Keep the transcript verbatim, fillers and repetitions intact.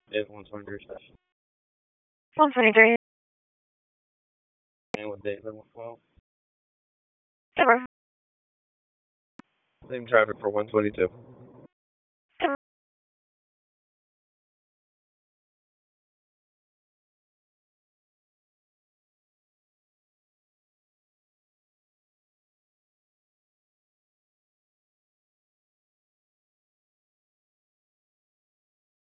It's one twenty-three session. one twenty-three. And with date level twelve. Ever. Same traffic for one twenty-two.